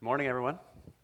Morning, everyone.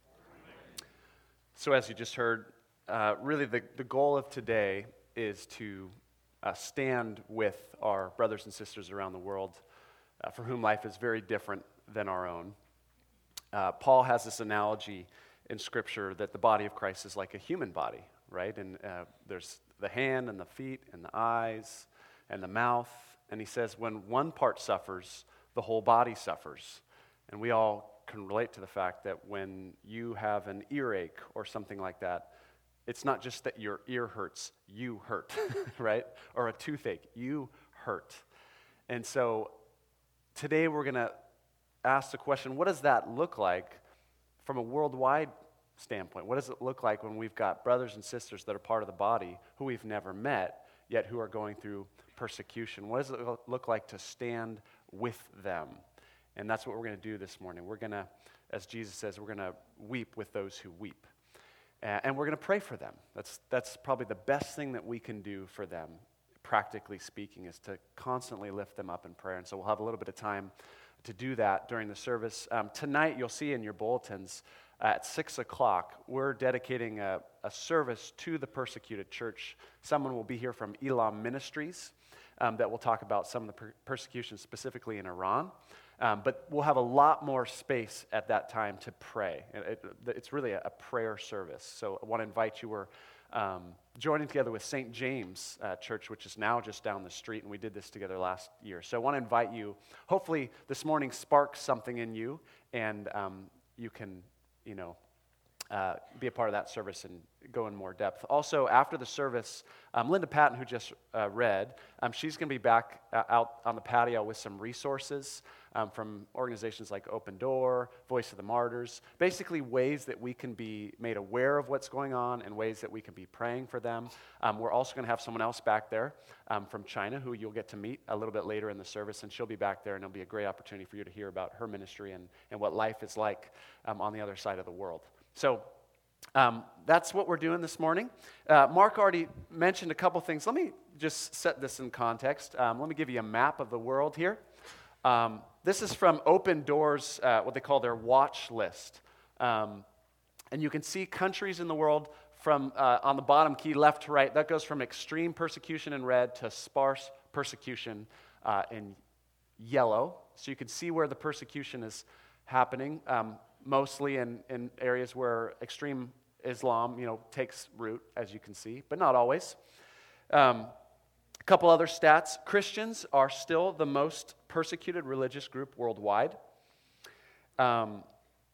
So as you just heard, really the goal of today is to stand with our brothers and sisters around the world for whom life is very different than our own. Paul has this analogy in Scripture that the body of Christ is like a human body, right? And there's the hand and the feet and the eyes and the mouth. And he says when one part suffers, the whole body suffers. And we all can relate to the fact that when you have an earache or something like that, it's not just that your ear hurts, you hurt, right? Or a toothache, you hurt. And so today we're going to ask the question, what does that look like from a worldwide standpoint? What does it look like when we've got brothers and sisters that are part of the body who we've never met, yet who are going through persecution? What does it look like to stand with them? And that's what we're going to do this morning. We're going to, as Jesus says, we're going to weep with those who weep. And we're going to pray for them. That's probably the best thing that we can do for them, practically speaking, is to constantly lift them up in prayer. And so we'll have a little bit of time to do that during the service. Tonight, you'll see in your bulletins at 6 o'clock, we're dedicating a service to the persecuted church. Someone will be here from Elam Ministries that will talk about some of the persecution specifically in Iran. But we'll have a lot more space at that time to pray. It's really a prayer service. So I want to invite you. We're joining together with St. James Church, which is now just down the street, and we did this together last year. So I want to invite you. Hopefully this morning sparks something in you, and you can, be a part of that service and go in more depth. Also, after the service, Linda Patton, who just read, she's going to be back out on the patio with some resources from organizations like Open Door, Voice of the Martyrs, basically ways that we can be made aware of what's going on and ways that we can be praying for them. We're also going to have someone else back there from China who you'll get to meet a little bit later in the service, and she'll be back there, and it'll be a great opportunity for you to hear about her ministry and what life is like on the other side of the world. So that's what we're doing this morning. Mark already mentioned a couple things. Let me just set this in context. Let me give you a map of the world here. This is from Open Doors, what they call their watch list. And you can see countries in the world from on the bottom key, left to right. That goes from extreme persecution in red to sparse persecution in yellow. So you can see where the persecution is happening. Mostly in areas where extreme Islam, takes root, as you can see, but not always. A couple other stats. Christians are still the most persecuted religious group worldwide. Top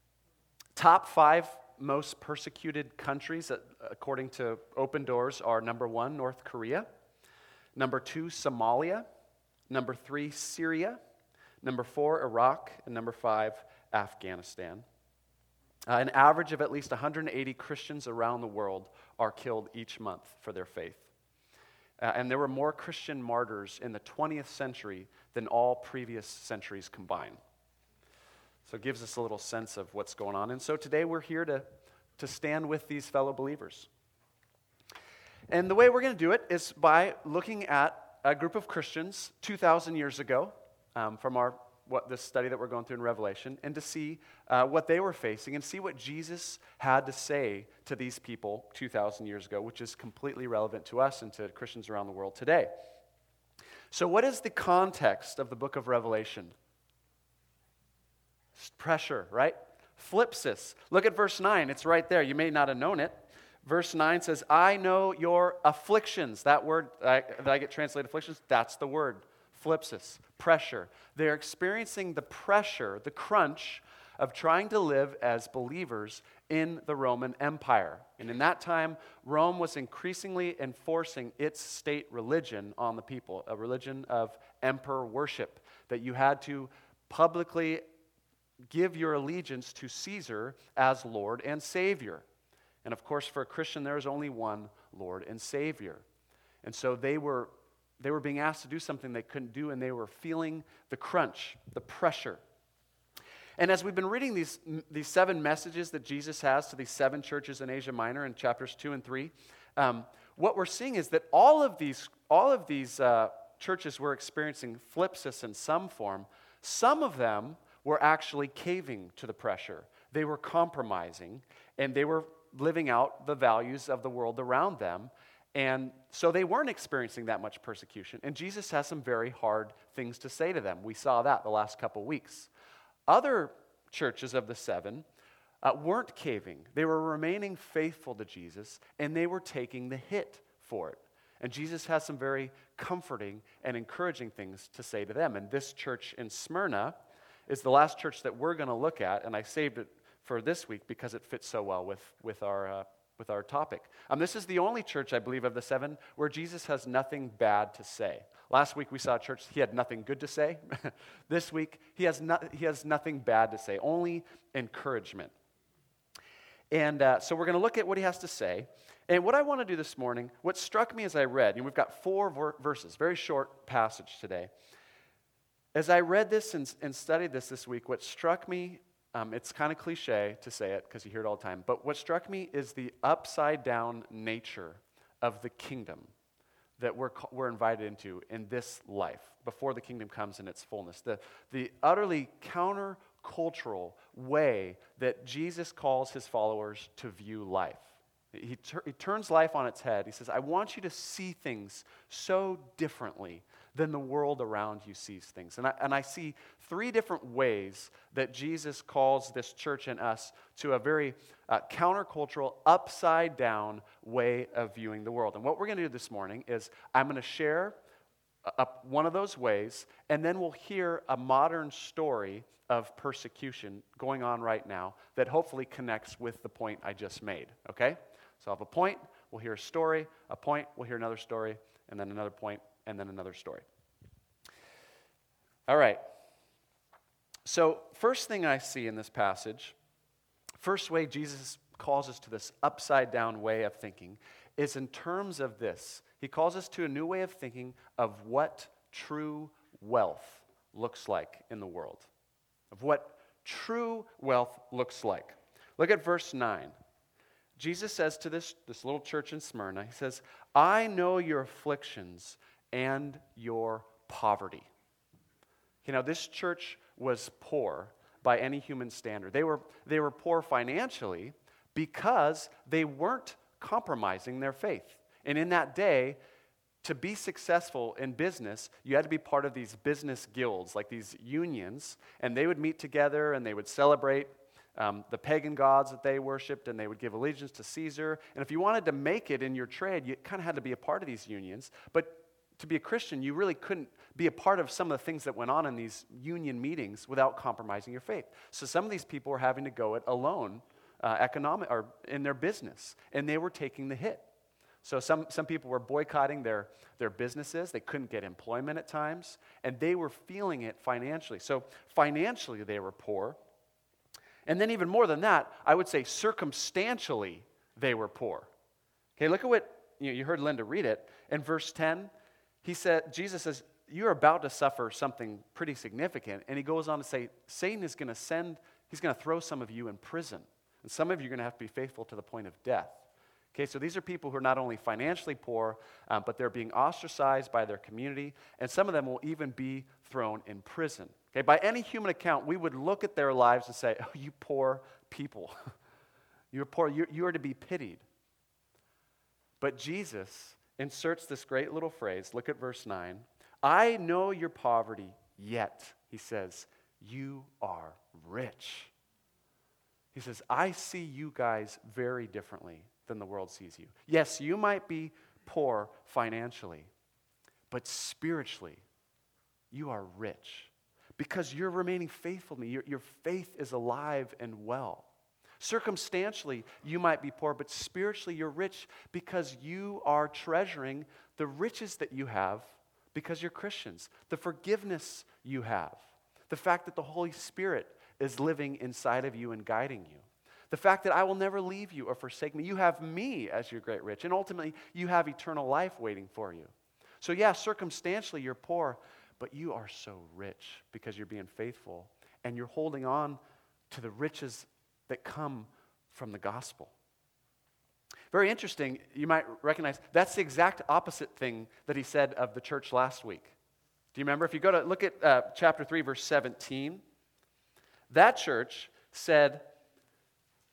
5 most persecuted countries, according to Open Doors, are number 1, North Korea, number 2, Somalia, number 3, Syria, number 4, Iraq, and number 5, Afghanistan. An average of at least 180 Christians around the world are killed each month for their faith. And there were more Christian martyrs in the 20th century than all previous centuries combined. So it gives us a little sense of what's going on. And so today we're here to stand with these fellow believers. And the way we're going to do it is by looking at a group of Christians 2,000 years ago from this study that we're going through in Revelation, and to see what they were facing and see what Jesus had to say to these people 2,000 years ago, which is completely relevant to us and to Christians around the world today. So what is the context of the book of Revelation? Pressure, right? Phlipsis. Look at verse 9. It's right there. You may not have known it. Verse 9 says, I know your afflictions. That word that I get translated afflictions, that's the word. Phlipsis, pressure. They're experiencing the pressure, the crunch of trying to live as believers in the Roman Empire. And in that time, Rome was increasingly enforcing its state religion on the people, a religion of emperor worship, that you had to publicly give your allegiance to Caesar as Lord and Savior. And of course, for a Christian, there is only one Lord and Savior. And so they were being asked to do something they couldn't do, and they were feeling the crunch, the pressure. And as we've been reading these 7 messages that Jesus has to these 7 churches in Asia Minor in chapters 2 and 3, what we're seeing is that all of these churches were experiencing phlipsis in some form. Some of them were actually caving to the pressure. They were compromising, and they were living out the values of the world around them. And so they weren't experiencing that much persecution. And Jesus has some very hard things to say to them. We saw that the last couple weeks. Other churches of the seven weren't caving. They were remaining faithful to Jesus, and they were taking the hit for it. And Jesus has some very comforting and encouraging things to say to them. And this church in Smyrna is the last church that we're going to look at, and I saved it for this week because it fits so well with our topic. This is the only church, I believe, of the seven where Jesus has nothing bad to say. Last week we saw a church, he had nothing good to say. This week he has nothing bad to say, only encouragement. And so we're going to look at what he has to say. And what I want to do this morning, what struck me as I read, and we've got 4 verses, very short passage today. As I read this and studied this week, what struck me, it's kind of cliche to say it because you hear it all the time, but what struck me is the upside down nature of the kingdom that we're invited into in this life before the kingdom comes in its fullness. The utterly counter-cultural way that Jesus calls his followers to view life. He turns life on its head. He says, I want you to see things so differently than the world around you sees things. And I see 3 different ways that Jesus calls this church and us to a very countercultural, upside-down way of viewing the world. And what we're going to do this morning is I'm going to share one of those ways, and then we'll hear a modern story of persecution going on right now that hopefully connects with the point I just made, okay? So I'll have a point, we'll hear a story, a point, we'll hear another story, and then another point, and then another story. All right. So first thing I see in this passage, first way Jesus calls us to this upside-down way of thinking is in terms of this. He calls us to a new way of thinking of what true wealth looks like in the world, of what true wealth looks like. Look at verse 9. Jesus says to this little church in Smyrna, he says, I know your afflictions and your poverty. You know, this church was poor by any human standard. They were poor financially because they weren't compromising their faith. And in that day, to be successful in business, you had to be part of these business guilds, like these unions, and they would meet together and they would celebrate the pagan gods that they worshipped, and they would give allegiance to Caesar. And if you wanted to make it in your trade, you kind of had to be a part of these unions. But to be a Christian, you really couldn't be a part of some of the things that went on in these union meetings without compromising your faith. So some of these people were having to go it alone, economic or in their business, and they were taking the hit. So some people were boycotting their businesses. They couldn't get employment at times, and they were feeling it financially. So financially, they were poor. And then even more than that, I would say circumstantially, they were poor. Okay, look at what, you heard Linda read it. In verse 10, Jesus says, you're about to suffer something pretty significant. And he goes on to say, Satan is going to he's going to throw some of you in prison. And some of you are going to have to be faithful to the point of death. Okay, so these are people who are not only financially poor, but they're being ostracized by their community. And some of them will even be thrown in prison. Okay, by any human account, we would look at their lives and say, oh, you poor people. You're poor. You are to be pitied. But Jesus inserts this great little phrase. Look at verse 9. I know your poverty, yet, he says, you are rich. He says, I see you guys very differently than the world sees you. Yes, you might be poor financially, but spiritually, you are rich because you're remaining faithful to me. Your faith is alive and well. Circumstantially, you might be poor, but spiritually, you're rich because you are treasuring the riches that you have because you're Christians, the forgiveness you have, the fact that the Holy Spirit is living inside of you and guiding you. The fact that I will never leave you or forsake me. You have me as your great rich. And ultimately, you have eternal life waiting for you. So yeah, circumstantially, you're poor, but you are so rich because you're being faithful. And you're holding on to the riches that come from the gospel. Very interesting, you might recognize, that's the exact opposite thing that he said of the church last week. Do you remember? If you go to look at chapter 3, verse 17, that church said,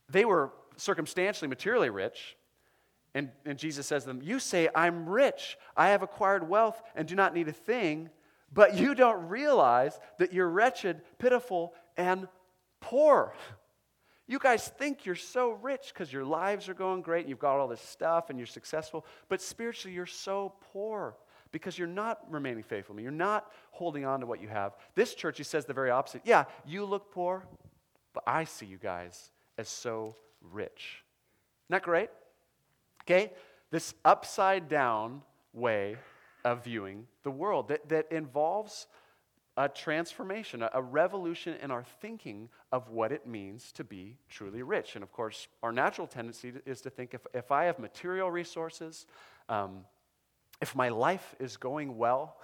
They were circumstantially, materially rich. And Jesus says to them, you say, I'm rich. I have acquired wealth and do not need a thing. But you don't realize that you're wretched, pitiful, and poor. You guys think you're so rich because your lives are going great and you've got all this stuff and you're successful. But spiritually, you're so poor because you're not remaining faithful to me. You're not holding on to what you have. This church, he says the very opposite. Yeah, you look poor, but I see you guys as so rich. Isn't that great? Okay? This upside down way of viewing the world that involves a transformation, a revolution in our thinking of what it means to be truly rich. And of course, our natural tendency is to think if I have material resources, if my life is going well,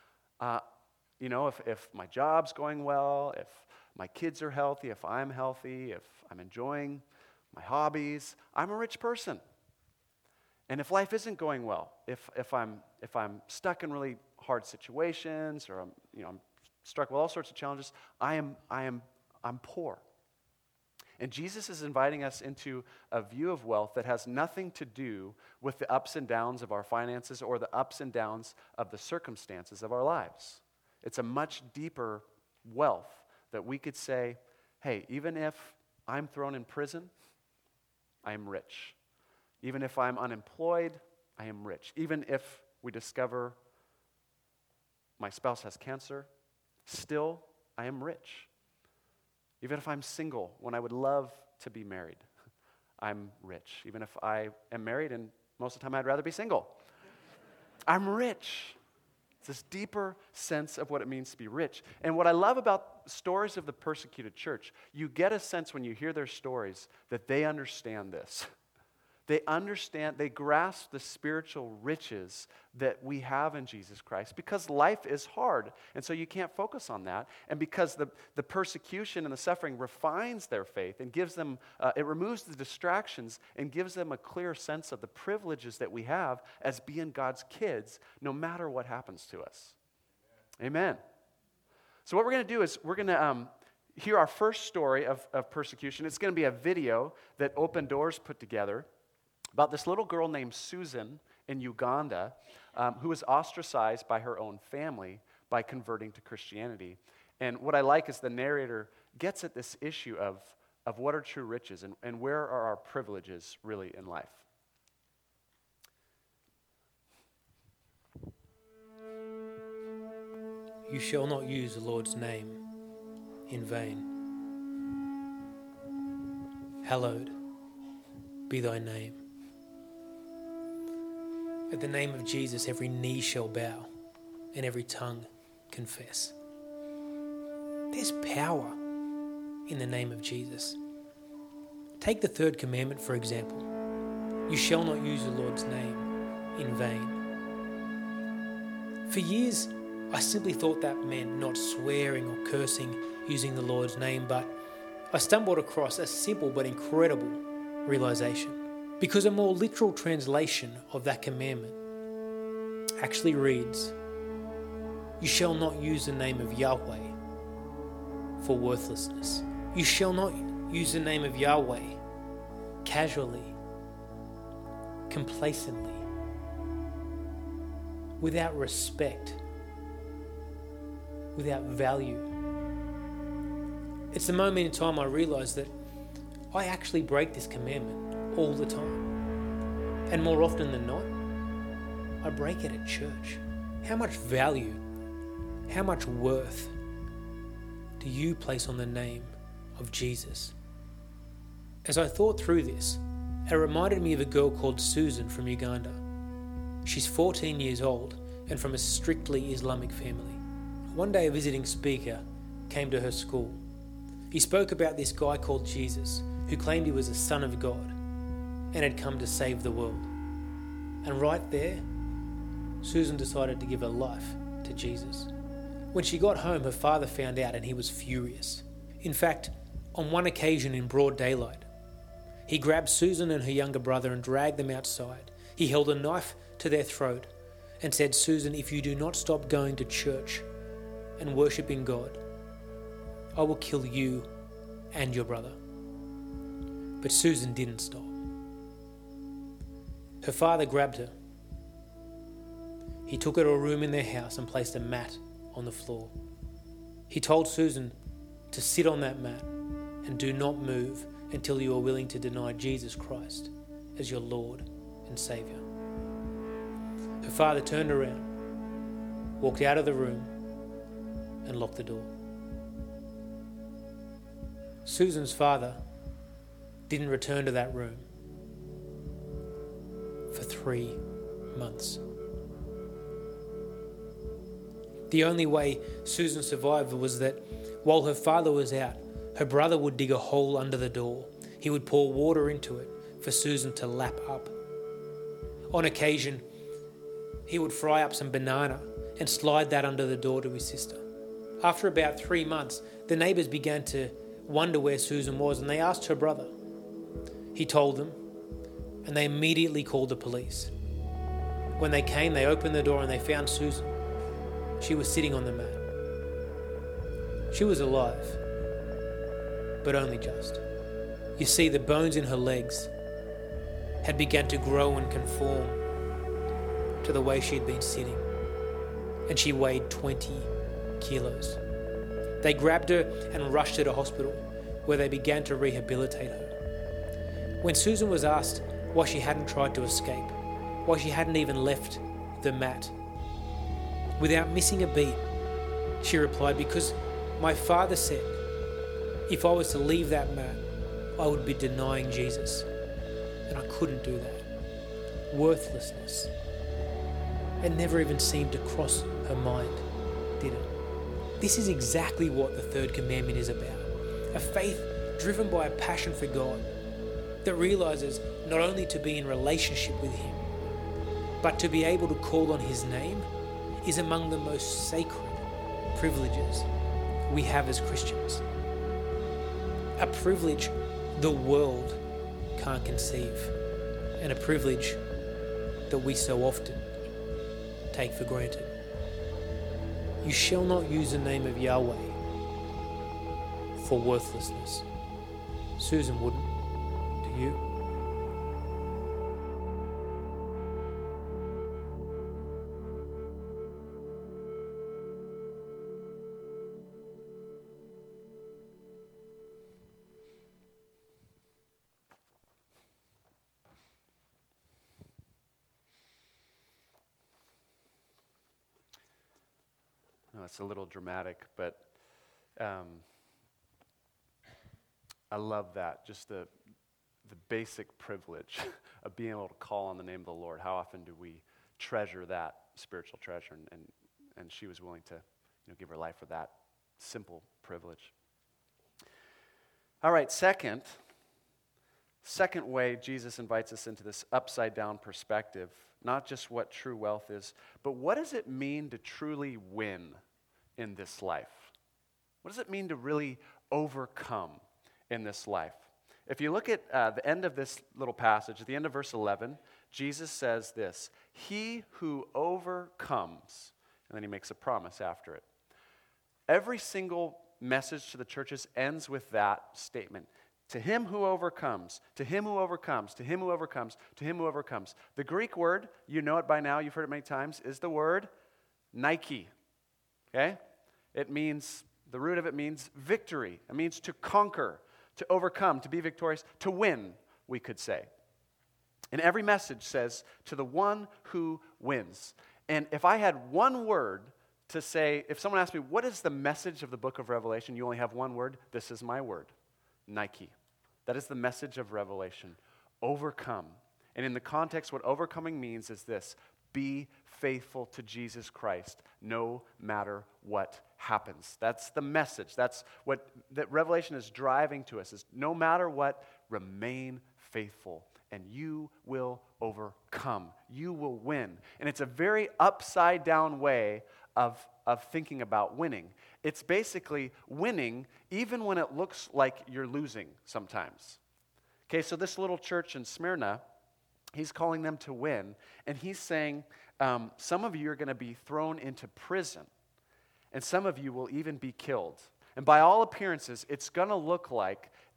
if my job's going well, if my kids are healthy, if I'm healthy, if I'm enjoying my hobbies, I'm a rich person. And if life isn't going well, if I'm stuck in really hard situations, or I'm struck with all sorts of challenges, I'm poor. And Jesus is inviting us into a view of wealth that has nothing to do with the ups and downs of our finances or the ups and downs of the circumstances of our lives. It's a much deeper wealth that we could say, hey, even if I'm thrown in prison, I am rich. Even if I'm unemployed, I am rich. Even if we discover my spouse has cancer, still I am rich. Even if I'm single when I would love to be married, I'm rich. Even if I am married and most of the time I'd rather be single, I'm rich. It's this deeper sense of what it means to be rich. And what I love about stories of the persecuted church, you get a sense when you hear their stories that they understand this. They understand, they grasp the spiritual riches that we have in Jesus Christ because life is hard, and so you can't focus on that. And because the persecution and the suffering refines their faith and gives them, it removes the distractions and gives them a clear sense of the privileges that we have as being God's kids, no matter what happens to us. Amen. So what we're going to do is we're going to hear our first story of persecution. It's going to be a video that Open Doors put together about this little girl named Susan in Uganda who was ostracized by her own family by converting to Christianity. And what I like is the narrator gets at this issue of what are true riches and where are our privileges really in life. You shall not use the Lord's name in vain. Hallowed be thy name. At the name of Jesus, every knee shall bow and every tongue confess. There's power in the name of Jesus. Take the third commandment, for example. You shall not use the Lord's name in vain. For years, I simply thought that meant not swearing or cursing using the Lord's name, but I stumbled across a simple but incredible realization. Because a more literal translation of that commandment actually reads, you shall not use the name of Yahweh for worthlessness. You shall not use the name of Yahweh casually, complacently, without respect, without value. It's the moment in time I realised that I actually break this commandment all the time. And more often than not, I break it at church. How much value, how much worth do you place on the name of Jesus? As I thought through this, it reminded me of a girl called Susan from Uganda. She's 14 years old and from a strictly Islamic family. One day a visiting speaker came to her school. He spoke about this guy called Jesus who claimed he was a son of God and had come to save the world. And right there, Susan decided to give her life to Jesus. When she got home, her father found out and he was furious. In fact, on one occasion in broad daylight, he grabbed Susan and her younger brother and dragged them outside. He held a knife to their throat and said, Susan, if you do not stop going to church and worshipping God, I will kill you and your brother. But Susan didn't stop. Her father grabbed her. He took her to a room in their house and placed a mat on the floor. He told Susan to sit on that mat and do not move until you are willing to deny Jesus Christ as your Lord and Saviour. Her father turned around, walked out of the room, and locked the door. Susan's father didn't return to that room for 3 months. The only way Susan survived was that while her father was out, her brother would dig a hole under the door. He would pour water into it for Susan to lap up. On occasion, he would fry up some banana and slide that under the door to his sister. After about 3 months, the neighbours began to wonder where Susan was, and they asked her brother. He told them, and they immediately called the police. When they came, they opened the door and they found Susan. She was sitting on the mat. She was alive, but only just. You see, the bones in her legs had begun to grow and conform to the way she had been sitting, and she weighed 20 kilos. They grabbed her and rushed her to hospital, where they began to rehabilitate her. When Susan was asked why she hadn't tried to escape, why she hadn't even left the mat, without missing a beat, she replied, because my father said if I was to leave that mat, I would be denying Jesus, and I couldn't do that. Worthlessness. It never even seemed to cross her mind, did it? This is exactly what the third commandment is about. A faith driven by a passion for God that realizes not only to be in relationship with Him, but to be able to call on His name is among the most sacred privileges we have as Christians. A privilege the world can't conceive, and a privilege that we so often take for granted. You shall not use the name of Yahweh for worthlessness. Susan wouldn't. Do you? No, it's a little dramatic, but I love that. Just the basic privilege of being able to call on the name of the Lord. How often do we treasure that spiritual treasure? And she was willing to give her life for that simple privilege. All right, second way Jesus invites us into this upside down perspective, not just what true wealth is, but what does it mean to truly win in this life? What does it mean to really overcome in this life? If you look at the end of this little passage, at the end of verse 11, Jesus says this, "He who overcomes," and then he makes a promise after it. Every single message to the churches ends with that statement. To him who overcomes, to him who overcomes, to him who overcomes, to him who overcomes. The Greek word, you know it by now, you've heard it many times, is the word Nike. Okay? It means, the root of it means victory. It means to conquer, to overcome, to be victorious, to win, we could say. And every message says, to the one who wins. And if I had one word to say, if someone asked me, what is the message of the book of Revelation? You only have one word. This is my word. Nike. That is the message of Revelation. Overcome. And in the context, what overcoming means is this: be faithful to Jesus Christ no matter what happens. That's the message. That's what that Revelation is driving to us, is no matter what, remain faithful and you will overcome. You will win. And it's a very upside down way of thinking about winning. It's basically winning even when it looks like you're losing sometimes. Okay, so this little church in Smyrna, he's calling them to win, and he's saying, some of you are going to be thrown into prison, and some of you will even be killed. And by all appearances, it's going to look like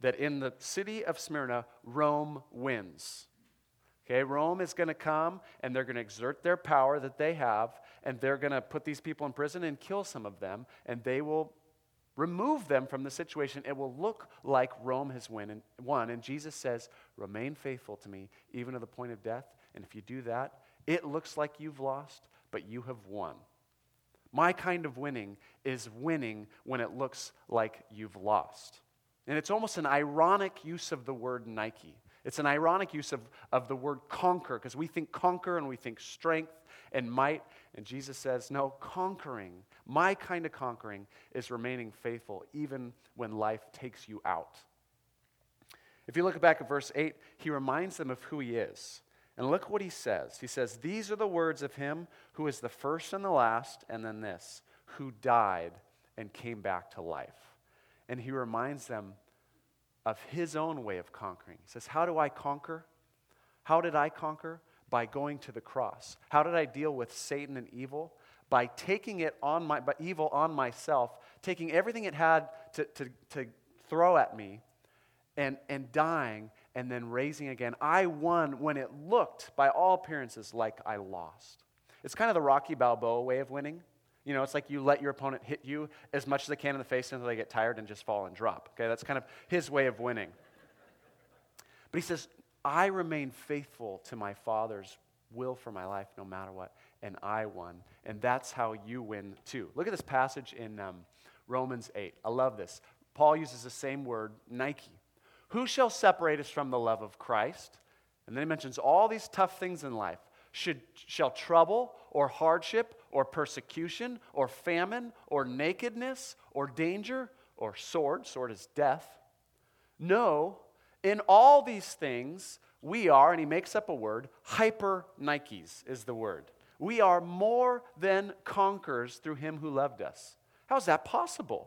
that in the city of Smyrna, Rome wins. Okay, Rome is going to come, and they're going to exert their power that they have, and they're going to put these people in prison and kill some of them, and they will remove them from the situation. It will look like Rome has won, and Jesus says, remain faithful to me, even to the point of death, and if you do that, it looks like you've lost, but you have won. My kind of winning is winning when it looks like you've lost. And it's almost an ironic use of the word Nike. It's an ironic use of the word conquer, because we think conquer and we think strength and might. And Jesus says, no, conquering, my kind of conquering is remaining faithful even when life takes you out. If you look back at verse 8, he reminds them of who he is. And look what he says. He says, these are the words of him who is the first and the last, and then this, who died and came back to life. And he reminds them of his own way of conquering. He says, how do I conquer? How did I conquer? By going to the cross. How did I deal with Satan and evil? By taking evil on myself, taking everything it had to throw at me, and dying, and then raising again. I won when it looked, by all appearances, like I lost. It's kind of the Rocky Balboa way of winning. You know, it's like you let your opponent hit you as much as they can in the face until they get tired and just fall and drop. Okay, that's kind of his way of winning. But he says, I remain faithful to my Father's will for my life no matter what, and I won. And that's how you win too. Look at this passage in Romans 8. I love this. Paul uses the same word, Nike. Who shall separate us from the love of Christ? And then he mentions all these tough things in life. Shall trouble or hardship or persecution or famine or nakedness or danger or sword is death. No, in all these things we are, and he makes up a word, hyper Nikes is the word. We are more than conquerors through him who loved us. How is that possible?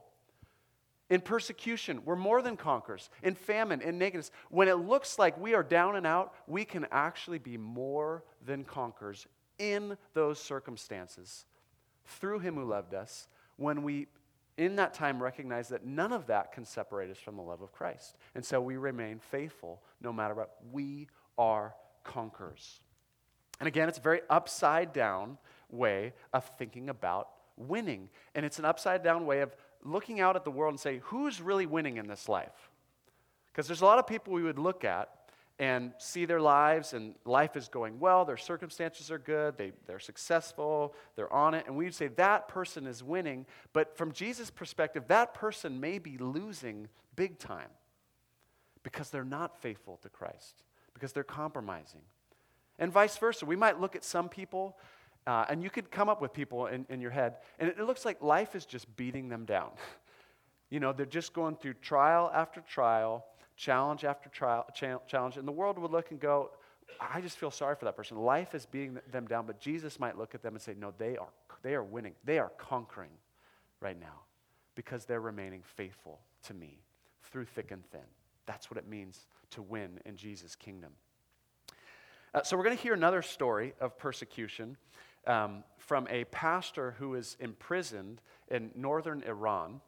In persecution, we're more than conquerors. In famine, in nakedness, when it looks like we are down and out, we can actually be more than conquerors in those circumstances through him who loved us, when we, in that time, recognize that none of that can separate us from the love of Christ. And so we remain faithful no matter what. We are conquerors. And again, it's a very upside down way of thinking about winning. And it's an upside down way of looking out at the world and say, who's really winning in this life? Because there's a lot of people we would look at and see their lives, and life is going well, their circumstances are good, they're successful, they're on it, and we'd say that person is winning, but from Jesus' perspective, that person may be losing big time because they're not faithful to Christ, because they're compromising. And vice versa. We might look at some people, and you could come up with people in your head, and it looks like life is just beating them down. You know, they're just going through trial after trial, challenge after challenge, and the world would look and go, I just feel sorry for that person. Life is beating them down, but Jesus might look at them and say, no, they are winning. They are conquering right now because they're remaining faithful to me through thick and thin. That's what it means to win in Jesus' kingdom. So we're going to hear another story of persecution from a pastor who is imprisoned in northern Iran.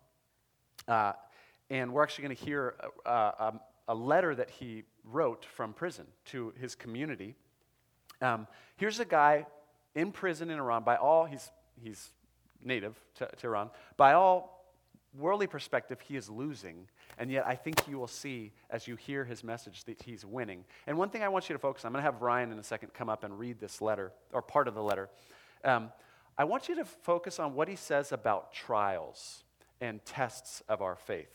And we're actually going to hear a letter that he wrote from prison to his community. Here's a guy in prison in Iran. By all, he's native to Iran. By all worldly perspective, he is losing. And yet I think you will see as you hear his message that he's winning. And one thing I want you to focus on, I'm going to have Ryan in a second come up and read this letter, or part of the letter. I want you to focus on what he says about trials and tests of our faith.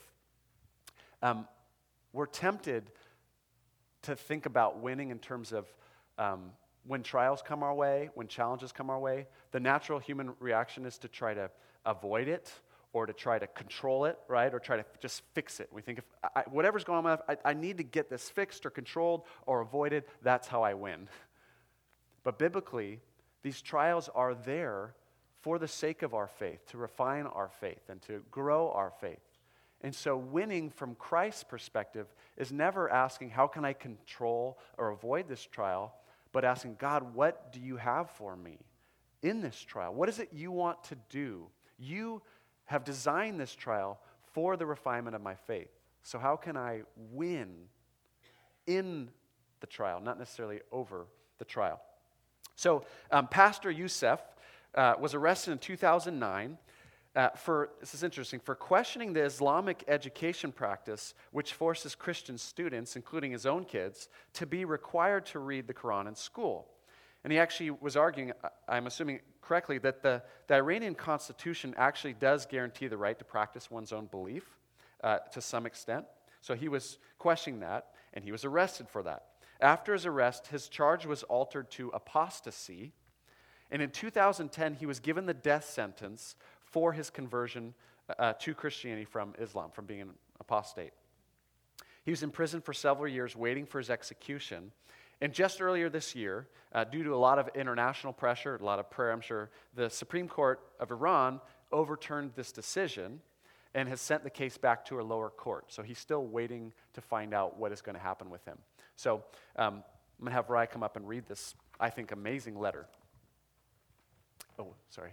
We're tempted to think about winning in terms of when trials come our way, when challenges come our way. The natural human reaction is to try to avoid it or to try to control it, right? Or try to just fix it. We think if whatever's going on, I need to get this fixed or controlled or avoided. That's how I win. But biblically, these trials are there for the sake of our faith, to refine our faith and to grow our faith. And so winning from Christ's perspective is never asking, how can I control or avoid this trial, but asking, God, what do you have for me in this trial? What is it you want to do? You have designed this trial for the refinement of my faith. So how can I win in the trial, not necessarily over the trial? So Pastor Youssef was arrested in 2009 this is interesting, for questioning the Islamic education practice which forces Christian students, including his own kids, to be required to read the Quran in school. And he actually was arguing, I'm assuming correctly, that the Iranian constitution actually does guarantee the right to practice one's own belief to some extent. So he was questioning that, and he was arrested for that. After his arrest, his charge was altered to apostasy, and in 2010, he was given the death sentence for his conversion to Christianity from Islam, from being an apostate. He was in prison for several years waiting for his execution. And just earlier this year, due to a lot of international pressure, a lot of prayer, I'm sure, the Supreme Court of Iran overturned this decision and has sent the case back to a lower court. So he's still waiting to find out what is going to happen with him. So I'm going to have Rai come up and read this, I think, amazing letter. Oh, sorry.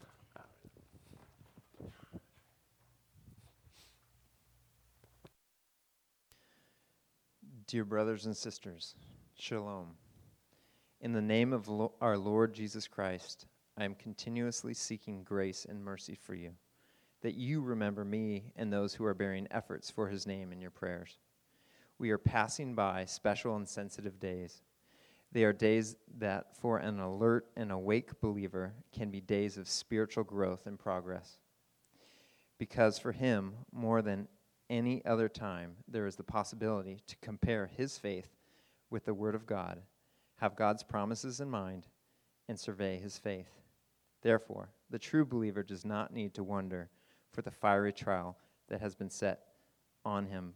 Dear brothers and sisters, Shalom. In the name of our Lord Jesus Christ, I am continuously seeking grace and mercy for you, that you remember me and those who are bearing efforts for his name in your prayers. We are passing by special and sensitive days. They are days that for an alert and awake believer can be days of spiritual growth and progress. Because for him, more than any other time, there is the possibility to compare his faith with the Word of God, have God's promises in mind, and survey his faith. Therefore, the true believer does not need to wonder for the fiery trial that has been set on him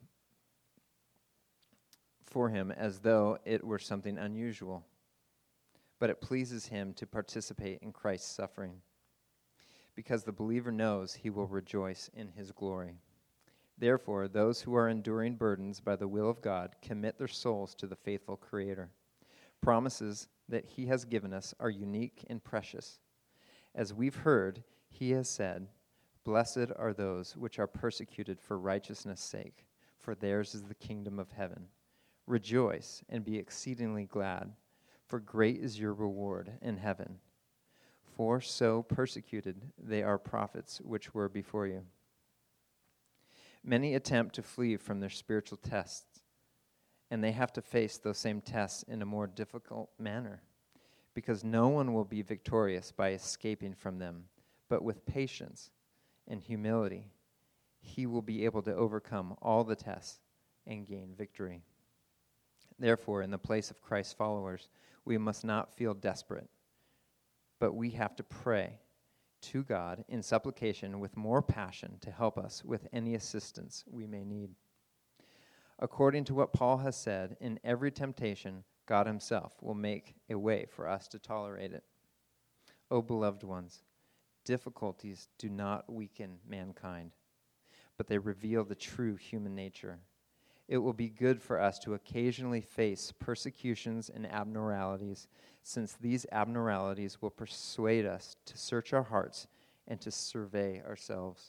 for him as though it were something unusual, but it pleases him to participate in Christ's suffering, because the believer knows he will rejoice in his glory. Therefore, those who are enduring burdens by the will of God commit their souls to the faithful Creator. Promises that he has given us are unique and precious. As we've heard, he has said, "Blessed are those which are persecuted for righteousness' sake, for theirs is the kingdom of heaven. Rejoice and be exceedingly glad, for great is your reward in heaven. For so persecuted they are prophets which were before you." Many attempt to flee from their spiritual tests, and they have to face those same tests in a more difficult manner, because no one will be victorious by escaping from them, but with patience and humility, he will be able to overcome all the tests and gain victory. Therefore, in the place of Christ's followers, we must not feel desperate, but we have to pray to God in supplication with more passion to help us with any assistance we may need. According to what Paul has said, in every temptation, God himself will make a way for us to tolerate it. O beloved ones, difficulties do not weaken mankind, but they reveal the true human nature. It will be good for us to occasionally face persecutions and abnormalities, since these abnormalities will persuade us to search our hearts and to survey ourselves.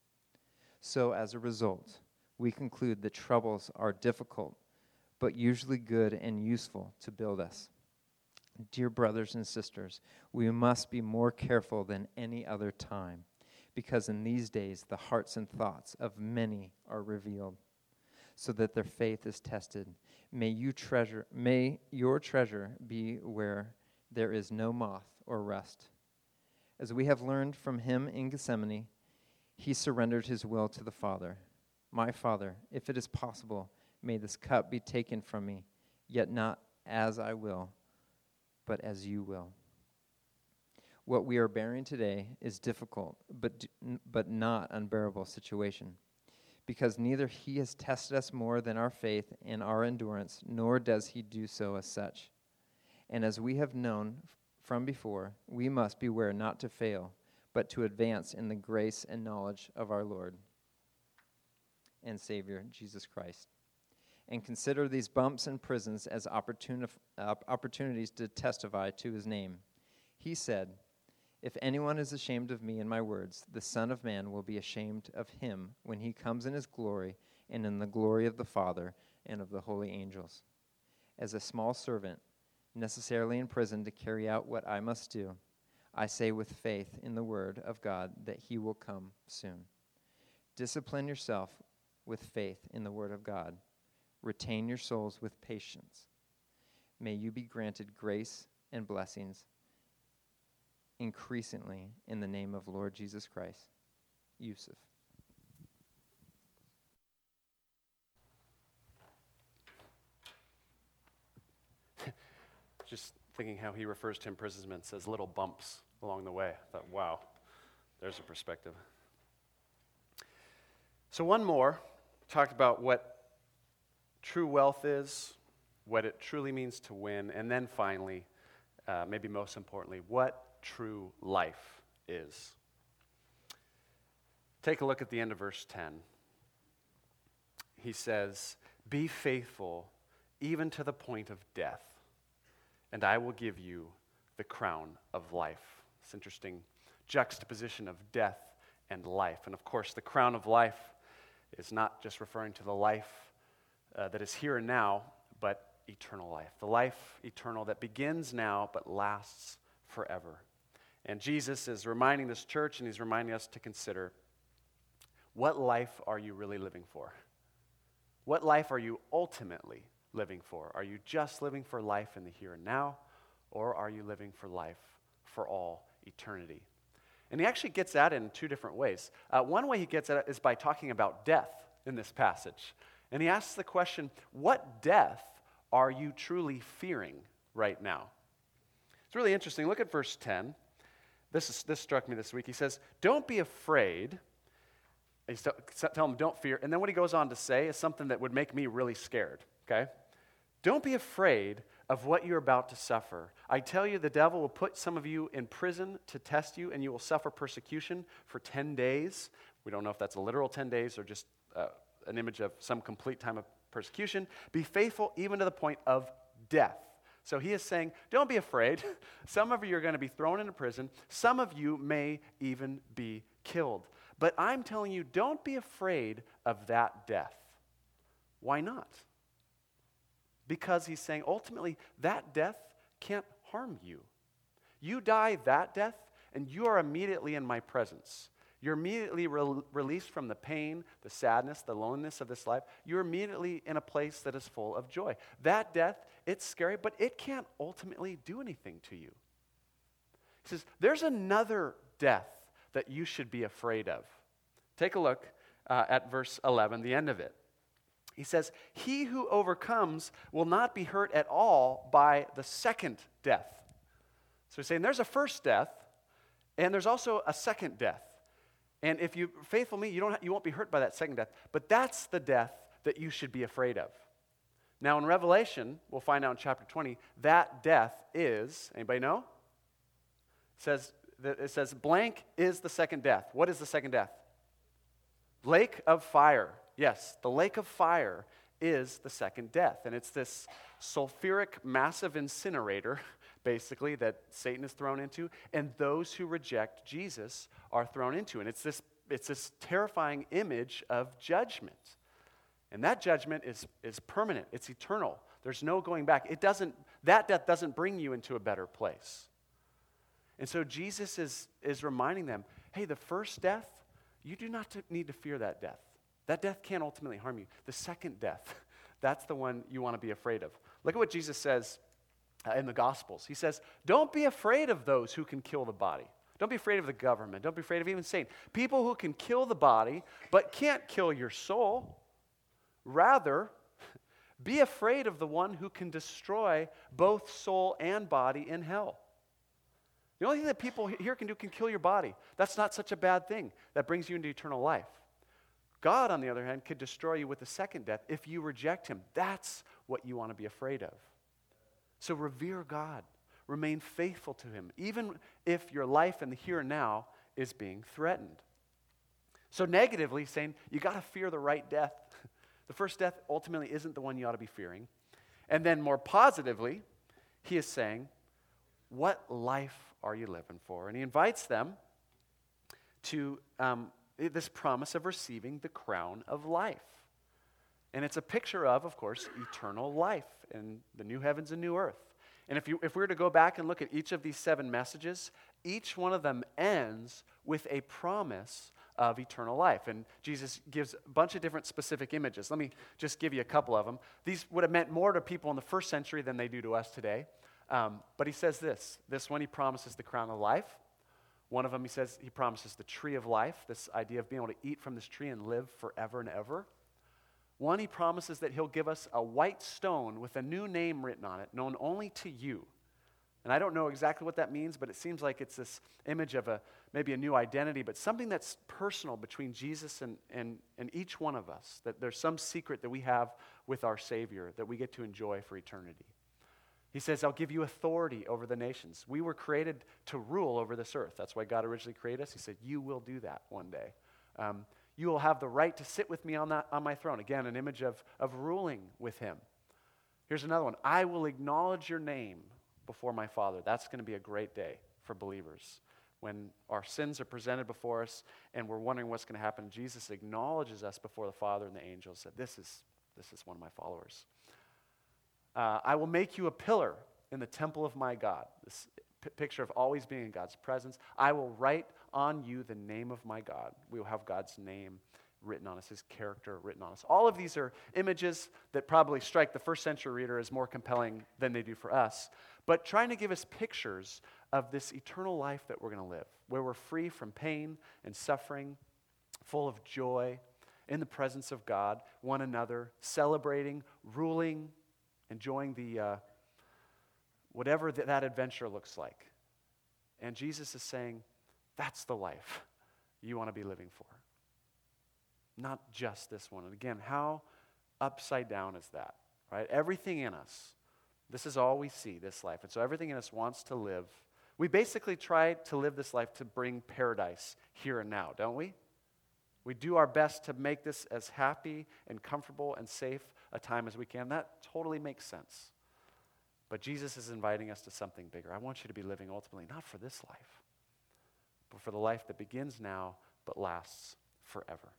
So, as a result, we conclude that troubles are difficult, but usually good and useful to build us. Dear brothers and sisters, we must be more careful than any other time, because in these days the hearts and thoughts of many are revealed, so that their faith is tested. May your treasure be where there is no moth or rust. As we have learned from him in Gethsemane, he surrendered his will to the Father. My Father, if it is possible, may this cup be taken from me, yet not as I will, but as you will. What we are bearing today is difficult, but not unbearable situation, because neither he has tested us more than our faith and our endurance, nor does he do so as such. And as we have known from before, we must beware not to fail, but to advance in the grace and knowledge of our Lord and Savior, Jesus Christ. And consider these bumps and prisons as opportunities to testify to his name. He said, "If anyone is ashamed of me and my words, the Son of Man will be ashamed of him when he comes in his glory and in the glory of the Father and of the holy angels. As a small servant, necessarily in prison to carry out what I must do, I say with faith in the word of God that he will come soon. Discipline yourself with faith in the word of God. Retain your souls with patience. May you be granted grace and blessings increasingly in the name of Lord Jesus Christ. Yusuf. Just thinking how he refers to imprisonments as little bumps along the way. I thought, wow, there's a perspective. So one more, talked about what true wealth is, what it truly means to win, and then finally, maybe most importantly, what true life is. Take a look at the end of verse 10. He says, "Be faithful even to the point of death, and I will give you the crown of life." It's an interesting juxtaposition of death and life. And of course, the crown of life is not just referring to the life that is here and now, but eternal life. The life eternal that begins now but lasts forever. And Jesus is reminding this church, and he's reminding us to consider, what life are you really living for? What life are you ultimately living for? Are you just living for life in the here and now, or are you living for life for all eternity? And he actually gets at it in two different ways. One way he gets at it is by talking about death in this passage. And he asks the question, what death are you truly fearing right now? It's really interesting. Look at verse 10. This struck me this week. He says, "Don't be afraid." He's telling them, don't fear. And then what he goes on to say is something that would make me really scared, okay? "Don't be afraid of what you're about to suffer. I tell you, the devil will put some of you in prison to test you, and you will suffer persecution for 10 days. We don't know if that's a literal 10 days or just an image of some complete time of persecution. Be faithful even to the point of death." So he is saying, don't be afraid. Some of you are going to be thrown into prison. Some of you may even be killed. But I'm telling you, don't be afraid of that death. Why not? Because he's saying, ultimately, that death can't harm you. You die that death, and you are immediately in my presence. You're immediately released from the pain, the sadness, the loneliness of this life. You're immediately in a place that is full of joy. That death, it's scary, but it can't ultimately do anything to you. He says, there's another death that you should be afraid of. Take a look at verse 11, the end of it. He says, "He who overcomes will not be hurt at all by the second death." So he's saying there's a first death, and there's also a second death. And if you're faithful to me, you won't be hurt by that second death. But that's the death that you should be afraid of. Now in Revelation, we'll find out in chapter 20, that death is, anybody know? It says blank is the second death. What is the second death? Lake of fire. Yes, the lake of fire is the second death. And it's this sulfuric massive incinerator, basically, that Satan is thrown into, and those who reject Jesus are thrown into. And it's this terrifying image of judgment. And that judgment is permanent. It's eternal. There's no going back. That death doesn't bring you into a better place. And so Jesus is reminding them, hey, the first death, you do not need to fear that death. That death can't ultimately harm you. The second death, that's the one you want to be afraid of. Look at what Jesus says in the Gospels. He says, don't be afraid of those who can kill the body. Don't be afraid of the government. Don't be afraid of even Satan. People who can kill the body but can't kill your soul. Rather, be afraid of the one who can destroy both soul and body in hell. The only thing that people here can do can kill your body. That's not such a bad thing. That brings you into eternal life. God, on the other hand, could destroy you with the second death if you reject him. That's what you want to be afraid of. So revere God. Remain faithful to him, even if your life in the here and now is being threatened. So negatively, saying you got to fear the right death. The first death ultimately isn't the one you ought to be fearing. And then more positively, he is saying, what life are you living for? And he invites them to this promise of receiving the crown of life. And it's a picture of course, eternal life in the new heavens and new earth. And if we were to go back and look at each of these 7 messages, each one of them ends with a promise of eternal life. And Jesus gives a bunch of different specific images. Let me just give you a couple of them. These would have meant more to people in the first century than they do to us today. But he says this. This one, he promises the crown of life. One of them, he says, he promises the tree of life, this idea of being able to eat from this tree and live forever and ever. One, he promises that he'll give us a white stone with a new name written on it, known only to you. And I don't know exactly what that means, but it seems like it's this image of maybe a new identity, but something that's personal between Jesus and each one of us, that there's some secret that we have with our Savior that we get to enjoy for eternity. He says, I'll give you authority over the nations. We were created to rule over this earth. That's why God originally created us. He said, you will do that one day. You will have the right to sit with me on my throne. Again, an image of ruling with him. Here's another one. I will acknowledge your name before my Father. That's going to be a great day for believers. When our sins are presented before us and we're wondering what's going to happen, Jesus acknowledges us before the Father and the angels. Said, this is one of my followers. I will make you a pillar in the temple of my God. This picture of always being in God's presence. I will write on you the name of my God. We will have God's name written on us, his character written on us. All of these are images that probably strike the first century reader as more compelling than they do for us, but trying to give us pictures of this eternal life that we're going to live, where we're free from pain and suffering, full of joy, in the presence of God, one another, celebrating, ruling, enjoying the whatever that adventure looks like. And Jesus is saying, that's the life you want to be living for. Not just this one. And again, how upside down is that, right? Everything in us, this is all we see, this life. And so everything in us wants to live. We basically try to live this life to bring paradise here and now, don't we? We do our best to make this as happy and comfortable and safe a time as we can. That totally makes sense. But Jesus is inviting us to something bigger. I want you to be living ultimately not for this life, but for the life that begins now but lasts forever.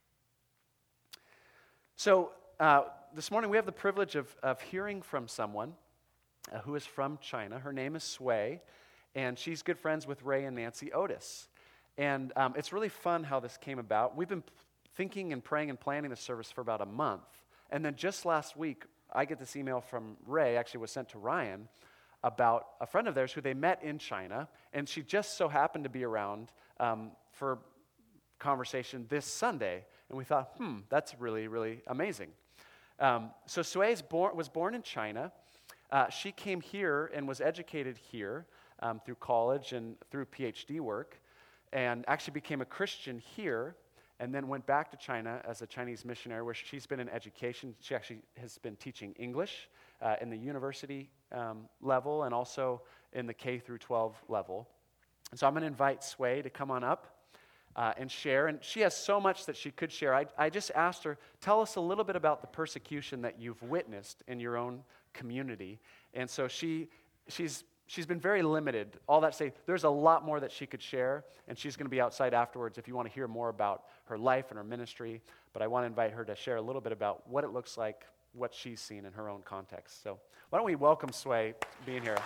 So this morning we have the privilege of hearing from someone who is from China. Her name is Sui, and she's good friends with Ray and Nancy Otis. And it's really fun how this came about. We've been thinking and praying and planning the service for about a month. And then just last week, I get this email from Ray, actually was sent to Ryan, about a friend of theirs who they met in China. And she just so happened to be around for conversation this Sunday. And we thought, that's really, really amazing. So Sui was born in China. She came here and was educated here through college and through PhD work, and actually became a Christian here, and then went back to China as a Chinese missionary where she's been in education. She actually has been teaching English in the university level and also in the K through 12 level. And so I'm going to invite Sui to come on up and share. And she has so much that she could share. I just asked her, tell us a little bit about the persecution that you've witnessed in your own community. And so she's been very limited. All that to say, there's a lot more that she could share, and she's going to be outside afterwards if you want to hear more about her life and her ministry. But I want to invite her to share a little bit about what it looks like, what she's seen in her own context. So why don't we welcome Sui being here.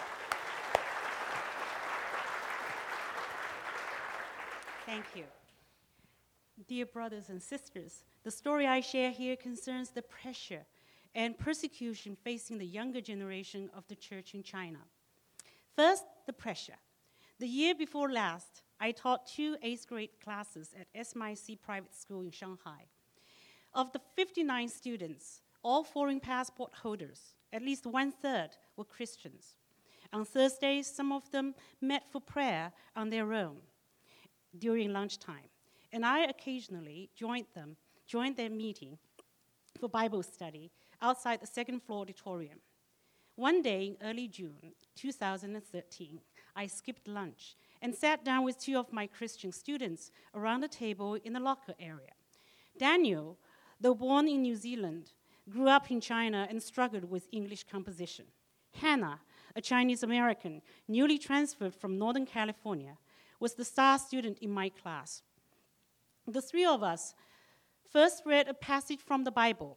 Thank you. Dear brothers and sisters, the story I share here concerns the pressure and persecution facing the younger generation of the church in China. First, the pressure. The year before last, I taught 2 8th grade classes at SMIC private school in Shanghai. Of the 59 students, all foreign passport holders, at least 1/3 were Christians. On Thursdays, some of them met for prayer on their own during lunchtime, and I occasionally joined their meeting for Bible study outside the second floor auditorium. One day in early June 2013, I skipped lunch and sat down with 2 of my Christian students around a table in the locker area. Daniel, though born in New Zealand, grew up in China and struggled with English composition. Hannah, a Chinese American, newly transferred from Northern California, was the star student in my class. The 3 of us first read a passage from the Bible,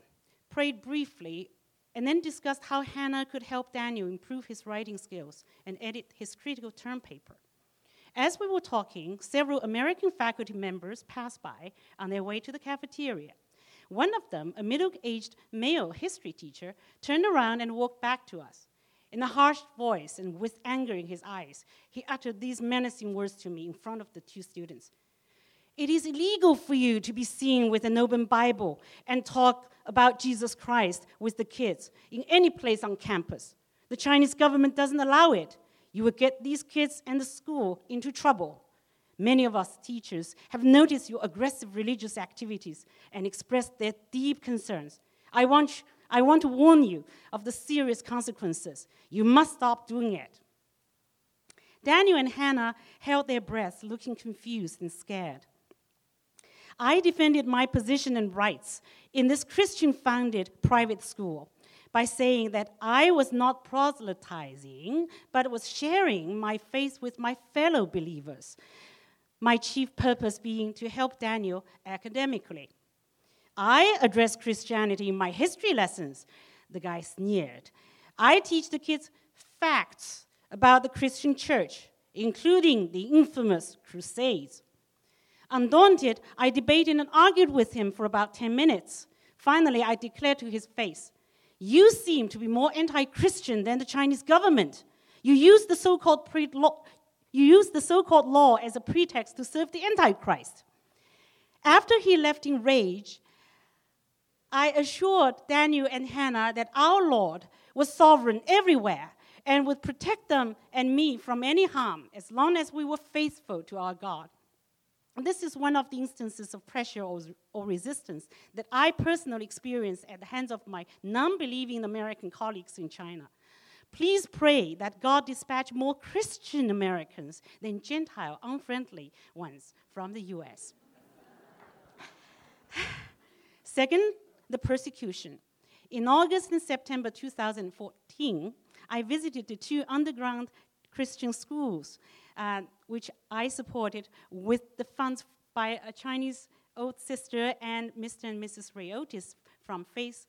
prayed briefly, and then discussed how Hannah could help Daniel improve his writing skills and edit his critical term paper. As we were talking, several American faculty members passed by on their way to the cafeteria. One of them, a middle-aged male history teacher, turned around and walked back to us. In a harsh voice and with anger in his eyes, he uttered these menacing words to me in front of the two students. "It is illegal for you to be seen with an open Bible and talk about Jesus Christ with the kids in any place on campus. The Chinese government doesn't allow it. You will get these kids and the school into trouble. Many of us teachers have noticed your aggressive religious activities and expressed their deep concerns. I want to warn you of the serious consequences. You must stop doing it." Daniel and Hannah held their breaths, looking confused and scared. I defended my position and rights in this Christian-founded private school by saying that I was not proselytizing, but was sharing my faith with my fellow believers, my chief purpose being to help Daniel academically. "I address Christianity in my history lessons," the guy sneered. "I teach the kids facts about the Christian church, including the infamous Crusades." Undaunted, I debated and argued with him for about 10 minutes. Finally, I declared to his face, "You seem to be more anti-Christian than the Chinese government. You use the so-called law as a pretext to serve the Antichrist." After he left in rage, I assured Daniel and Hannah that our Lord was sovereign everywhere and would protect them and me from any harm as long as we were faithful to our God. And this is one of the instances of pressure or resistance that I personally experienced at the hands of my non-believing American colleagues in China. Please pray that God dispatch more Christian Americans than Gentile, unfriendly ones from the US. Second, the persecution. In August and September 2014, I visited the two underground Christian schools, which I supported with the funds by a Chinese old sister and Mr. and Mrs. Ray Otis from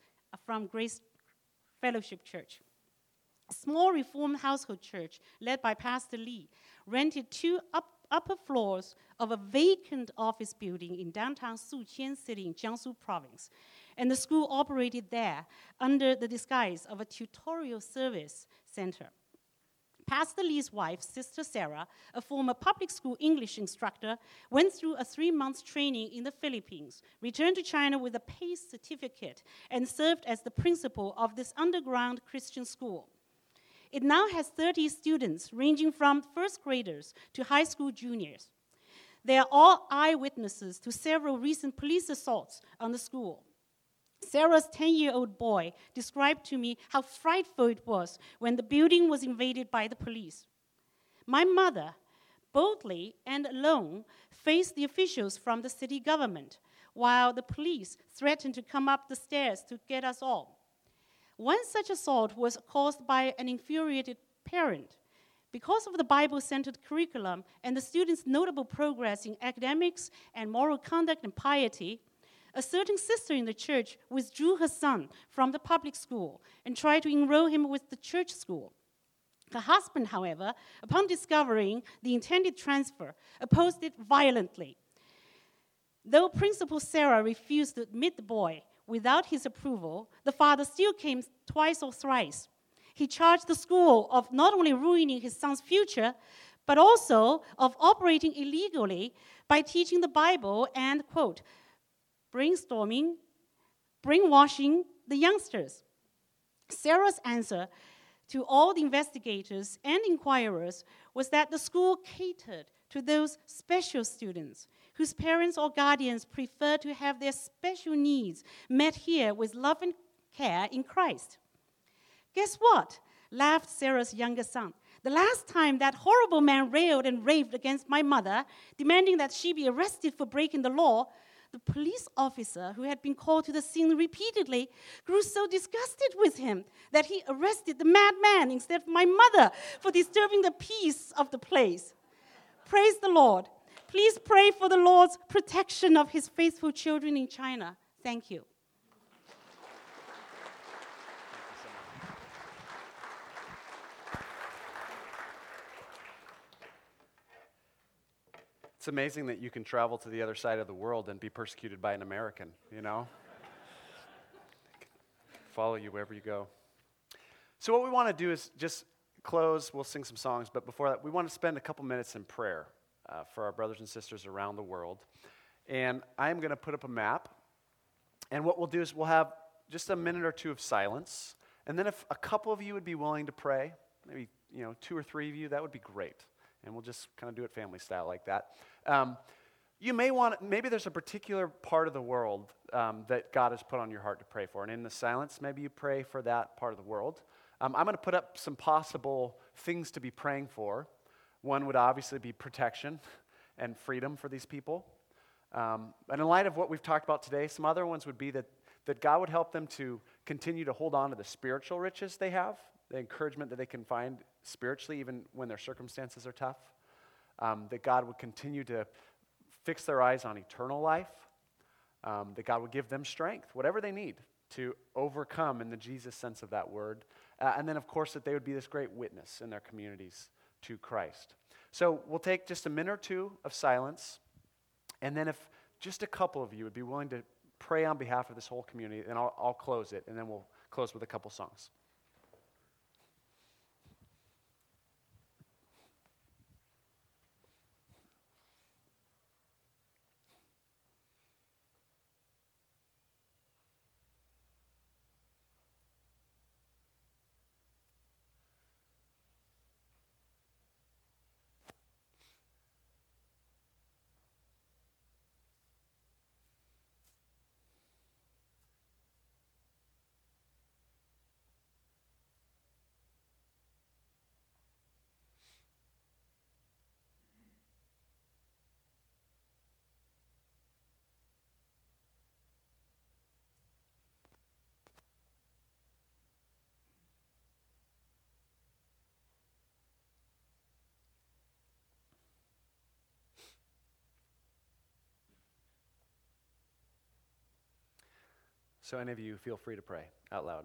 Grace Fellowship Church. A small Reformed household church led by Pastor Lee rented two upper floors of a vacant office building in downtown Suqian City in Jiangsu Province, and the school operated there under the disguise of a tutorial service center. Pastor Lee's wife, Sister Sarah, a former public school English instructor, went through a 3-month training in the Philippines, returned to China with a PACE certificate, and served as the principal of this underground Christian school. It now has 30 students, ranging from first graders to high school juniors. They are all eyewitnesses to several recent police assaults on the school. Sarah's 10-year-old boy described to me how frightful it was when the building was invaded by the police. My mother, boldly and alone, faced the officials from the city government, while the police threatened to come up the stairs to get us all. One such assault was caused by an infuriated parent. Because of the Bible-centered curriculum and the students' notable progress in academics and moral conduct and piety, a certain sister in the church withdrew her son from the public school and tried to enroll him with the church school. Her husband, however, upon discovering the intended transfer, opposed it violently. Though Principal Sarah refused to admit the boy without his approval, the father still came twice or thrice. He charged the school of not only ruining his son's future, but also of operating illegally by teaching the Bible and, quote, brainwashing the youngsters. Sarah's answer to all the investigators and inquirers was that the school catered to those special students whose parents or guardians prefer to have their special needs met here with love and care in Christ. Guess what? Laughed Sarah's younger son. The last time that horrible man railed and raved against my mother, demanding that she be arrested for breaking the law, the police officer who had been called to the scene repeatedly grew so disgusted with him that he arrested the madman instead of my mother for disturbing the peace of the place. Praise the Lord. Please pray for the Lord's protection of his faithful children in China. Thank you. It's amazing that you can travel to the other side of the world and be persecuted by an American, you know? Follow you wherever you go. So what we want to do is just close. We'll sing some songs, but before that, we want to spend a couple minutes in prayer for our brothers and sisters around the world. And I'm going to put up a map. And what we'll do is we'll have just a minute or two of silence. And then if a couple of you would be willing to pray, maybe 2 or 3 of you, that would be great. And we'll just kind of do it family style like that. You may want, maybe there's a particular part of the world that God has put on your heart to pray for. And in the silence, maybe you pray for that part of the world. I'm going to put up some possible things to be praying for. One would obviously be protection and freedom for these people. And in light of what we've talked about today, some other ones would be that God would help them to continue to hold on to the spiritual riches they have, the encouragement that they can find spiritually even when their circumstances are tough. That God would continue to fix their eyes on eternal life. That God would give them strength, whatever they need to overcome in the Jesus sense of that word. And then, of course, that they would be this great witness in their communities to Christ. So we'll take just a minute or two of silence. And then if just a couple of you would be willing to pray on behalf of this whole community, then I'll close it, and then we'll close with a couple songs. So any of you feel free to pray out loud.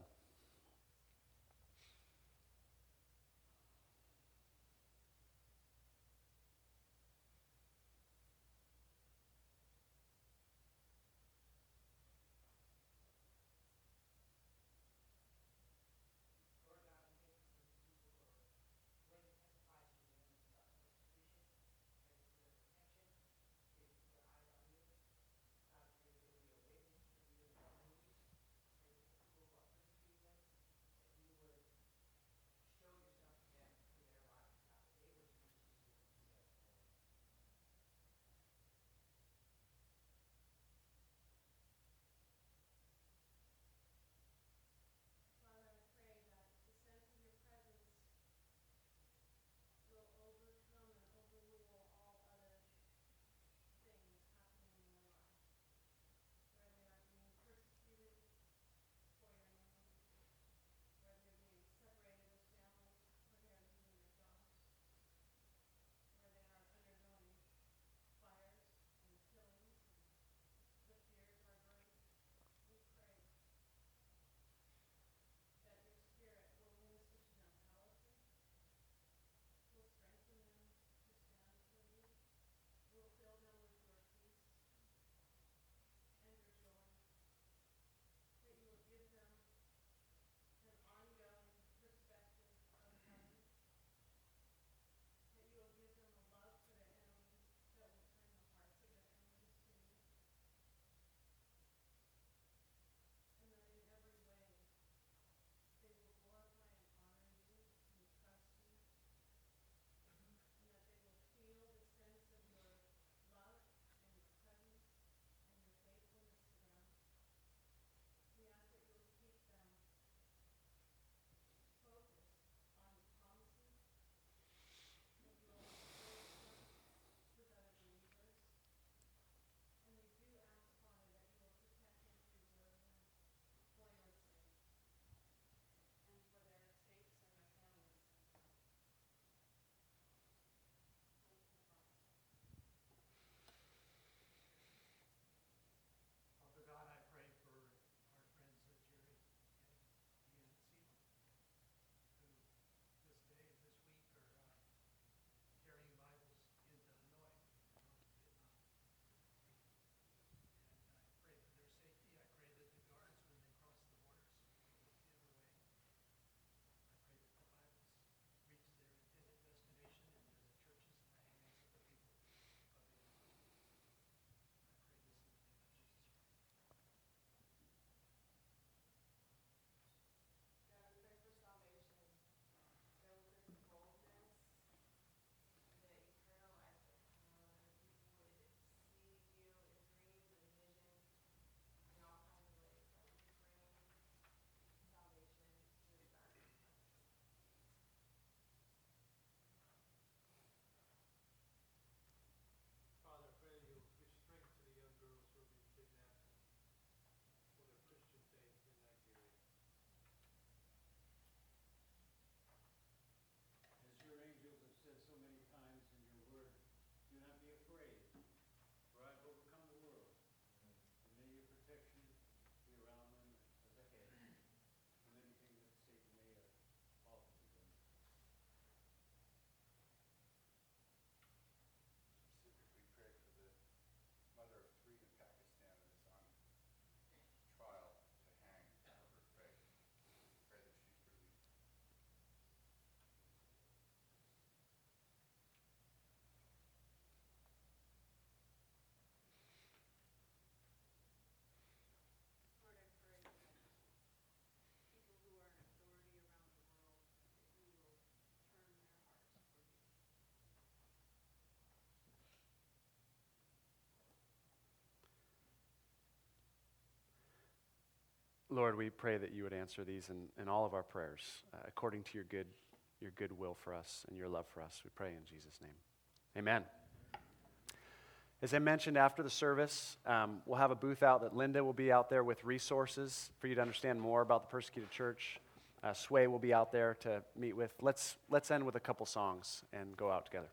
Lord, we pray that you would answer these in all of our prayers according to your good will for us and your love for us. We pray in Jesus' name. Amen. As I mentioned, after the service, we'll have a booth out that Linda will be out there with resources for you to understand more about the persecuted church. Sway will be out there to meet with. Let's end with a couple songs and go out together.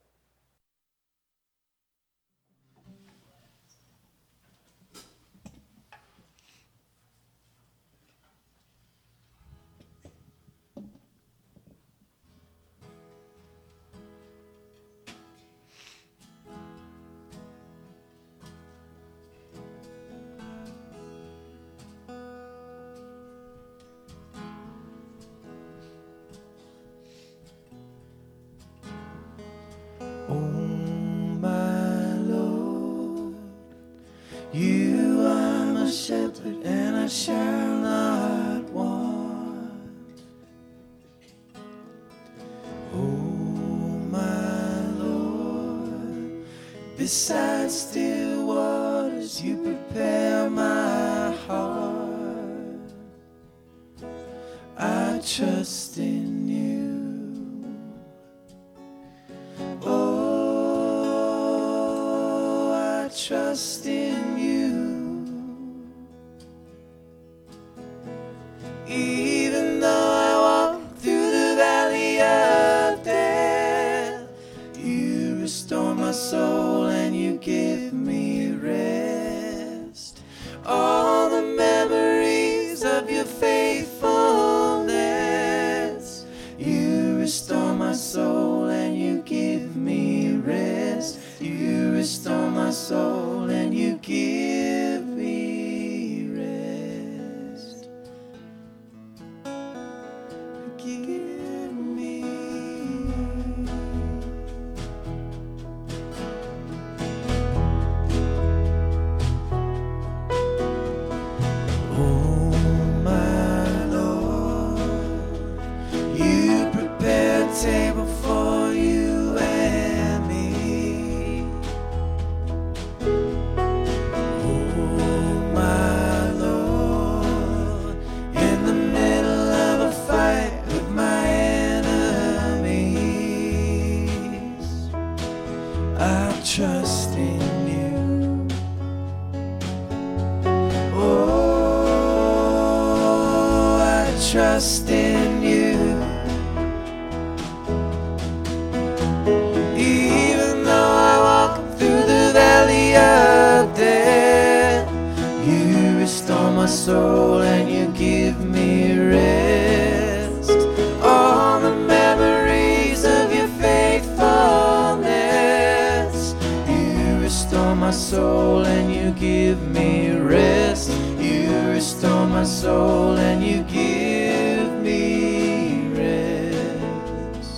Beside still waters, you prepare my heart. I trust in you. Oh, I trust in you. Even though I walk through the valley of death, you restore my soul. Give me rest. All the memories of your faithfulness. You restore my soul and you give me rest. You restore my soul and you give me rest. Give me. Table for you and me. Oh, my Lord, in the middle of a fight with my enemies, I trust in you. Oh, I trust in you. My soul and you give me rest. All the memories of your faithfulness. You restore my soul and you give me rest. You restore my soul and you give me rest.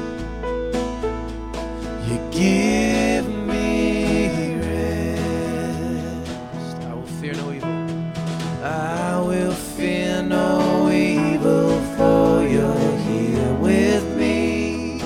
You give me rest. I will fear no evil. I will fear no evil, for you're here with me.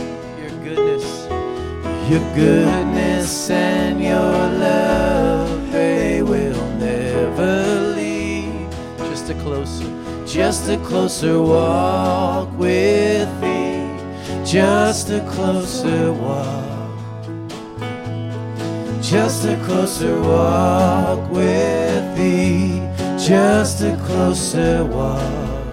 Your goodness and your love, they will never leave. Just a closer walk with thee. Just a closer walk. Just a closer walk with thee. Just a closer walk.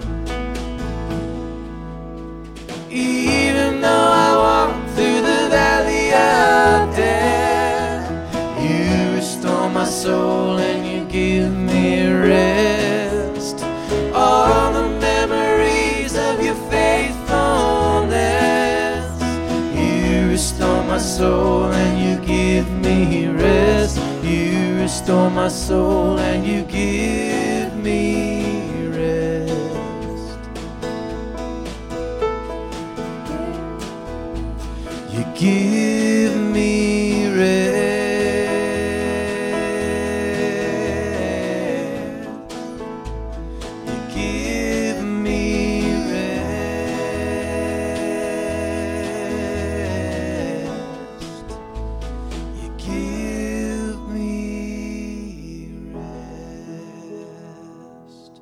Even though I walk through the valley of death, you restore my soul and you give me rest. All the memories of your faithfulness, you restore my soul and you give me rest. You restore my soul and you give me rest. You give me rest. You give me rest. You give me rest.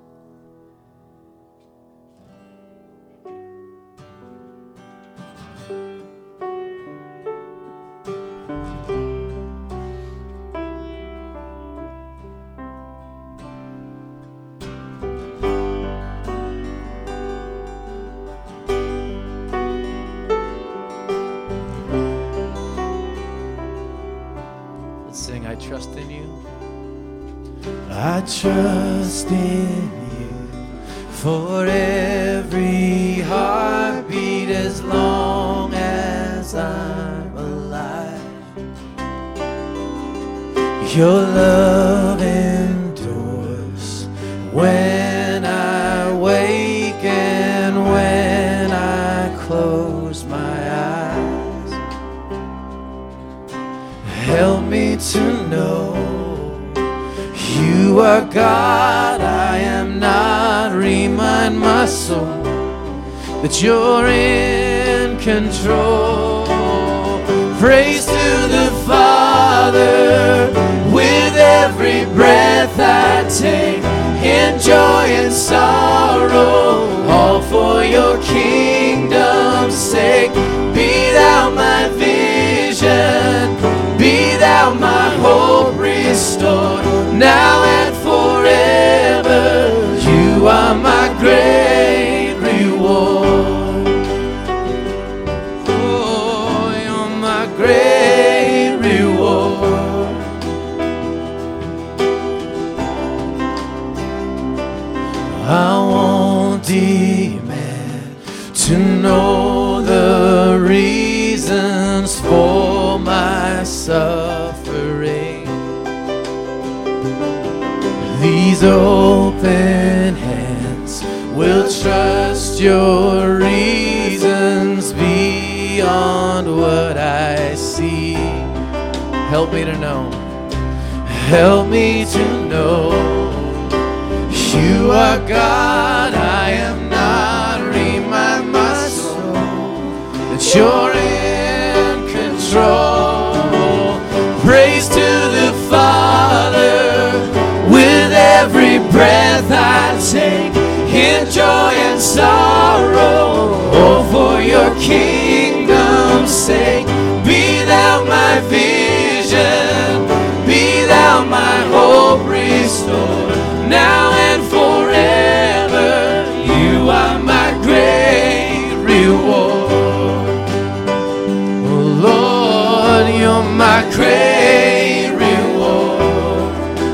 Sing, I trust in you. I trust in you for every heartbeat as long as I'm alive. Your love endures when I wake and when I close my eyes. Help me to know you are God, I am not. Remind my soul that you're in control. Praise to the Father with every breath I take, in joy and sorrow, all for your kingdom's sake. Be thou my vision, be thou my hope restored, now and forever. You are my great reward. Oh, you're my great reward. I won't demand to know the reasons for my suffering. These open hands will trust your reasons beyond what I see. Help me to know. Help me to know you are God, I am not. Remind my soul that you're in control. Praise to the Father with every breath I take, in joy and sorrow, oh, for your kingdom's sake. Be thou my vision, be thou my hope restored, now and forever. You are my great reward. Oh Lord, you're my great reward.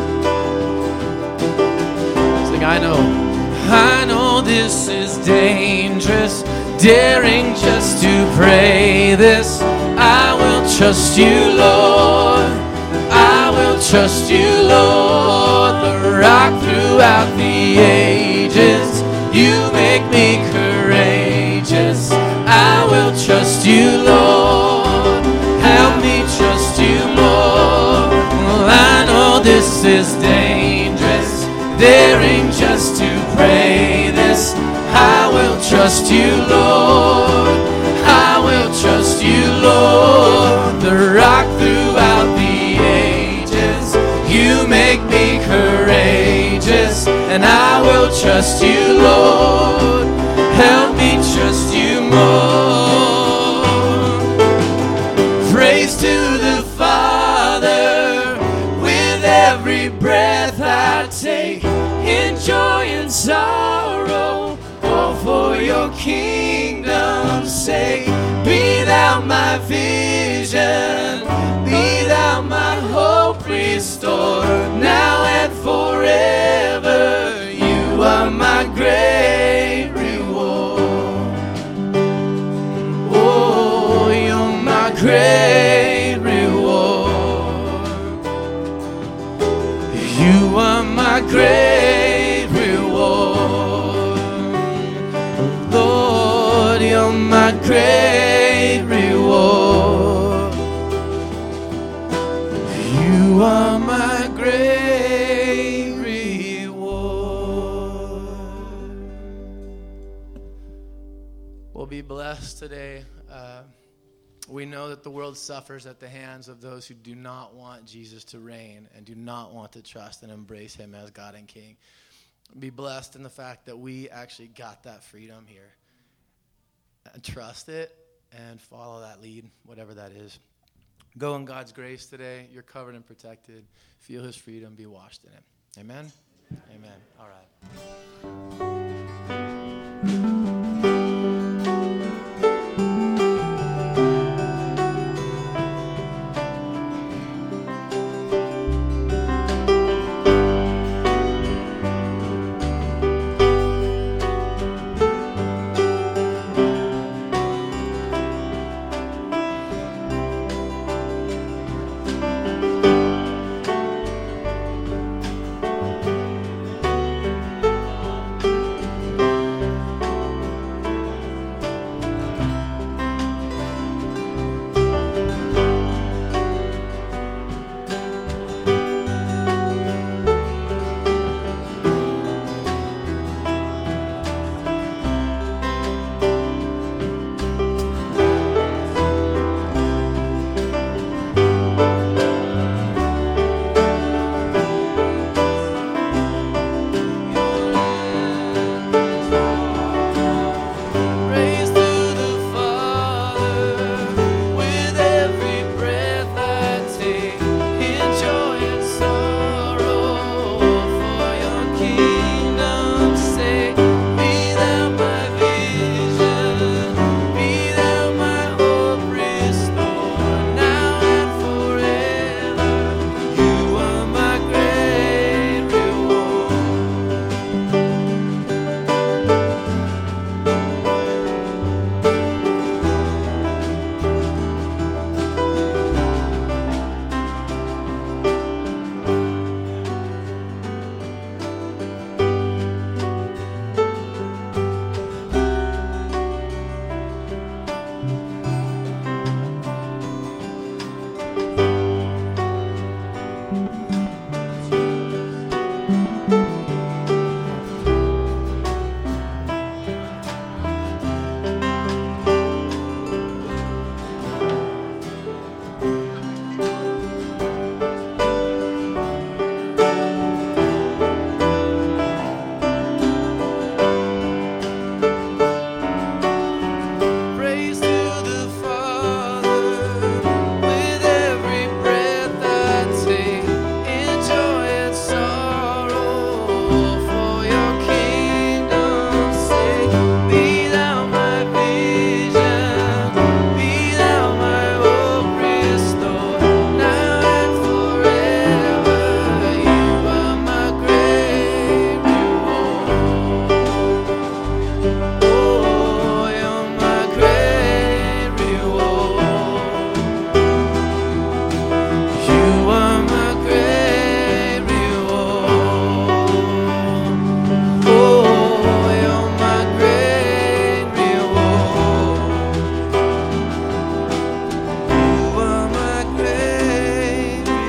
Sing, I know this is dangerous, daring just to pray this. I will trust you, Lord. I will trust you, Lord. The rock throughout the ages, you make me courageous. I will trust you, Lord. Help me trust you more. Well, I know this is dangerous, daring just to pray this. I will trust you, Lord. I will trust you, Lord. The rock throughout the ages, you make me courageous, and I will trust you, Lord. Help me trust you more. Praise to the Father with every breath I take, in joy and sorrow, all for your kingdom's sake. Be thou my vision, be thou my hope restored, now and forever. You are my great reward. Oh, you're my great reward. You are my great reward. Lord, you're my great reward. You are my great reward. We'll be blessed today. We know that the world suffers at the hands of those who do not want Jesus to reign and do not want to trust and embrace him as God and King. Be blessed in the fact that we actually got that freedom here. And trust it and follow that lead, whatever that is. Go in God's grace today. You're covered and protected. Feel his freedom. Be washed in it. Amen? Amen. All right.